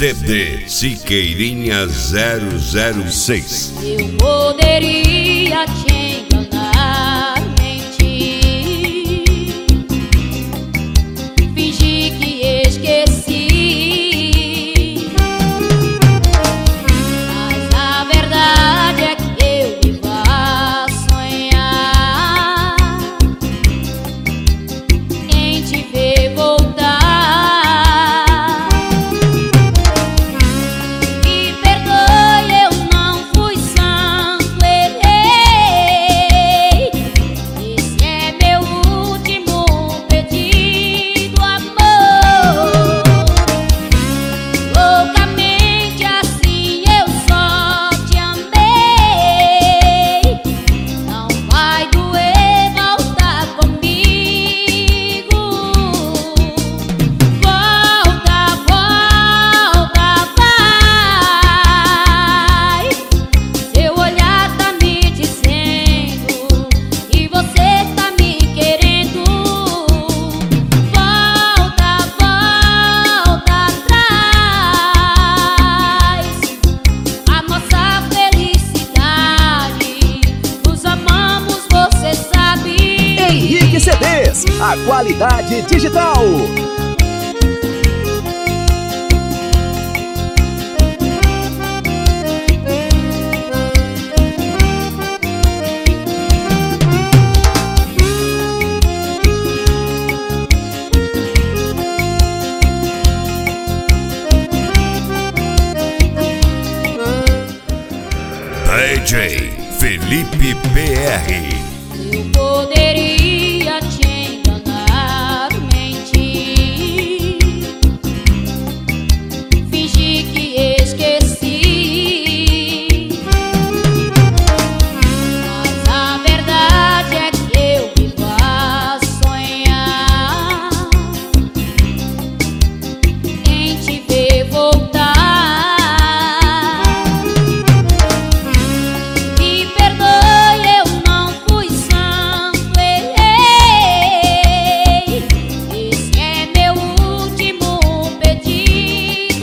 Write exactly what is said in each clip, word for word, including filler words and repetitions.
C D Siqueirinha zero zero seis. Eu poderia te enganar, mentir, fingir que esqueci, mas a verdade é que eu me faço sonhar em te ver voltar. C Ds, a qualidade digital. D J Felipe P R. Eu poderia te enganar, mentir, fingir que esqueci, mas a verdade é que eu me faço sonhar em te ver voltar. Me perdoe, eu não fui santo, errei. Esse é meu último pedido,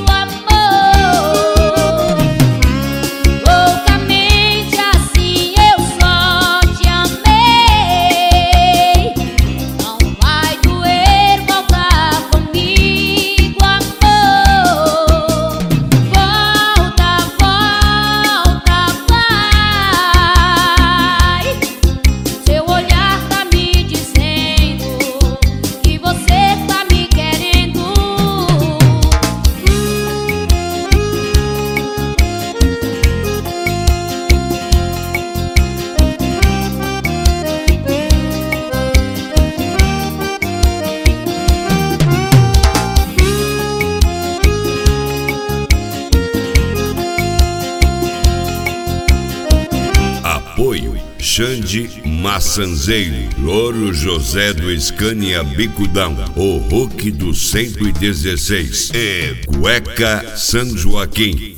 amor. Loucamente assim eu só te amei. Não vai doer voltar comigo, amor. Volta, volta, vai. Seu olhar tá me dizendo que você tá me querendo. Apoio Xande Maçanzeiro, Louro José do Scania Bicudão, o Hulk do cento e dezesseis e Cueca São Joaquim.